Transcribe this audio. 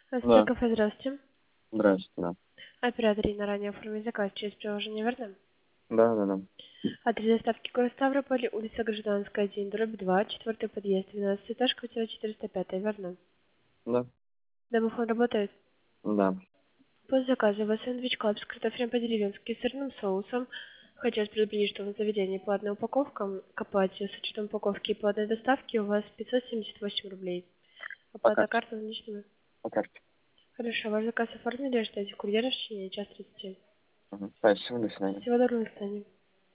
Да, Кафе, здравствуйте. здравствуйте, да. Оператор Инна ранее оформил заказ через приложение, верно? Да, да, да. Адрес доставки город Ставрополь, улица Гражданская, 1, дробь 2, 4 подъезд, 12 этаж, квартира 405, верно? Да, Домофон работает? да. После заказа у вас сэндвич клаб с картофелем по-деревенски и сырным соусом. Хочу вас предупредить, что в заведении платная упаковка. К оплате с учетом упаковки и платной доставки у вас 578 рублей. По Оплата карте, картой наличными. по карте. Хорошо, ваш заказ оформили, ждете курьера в течение час 30. Спасибо, до свидания. Всего доброго, до свидания.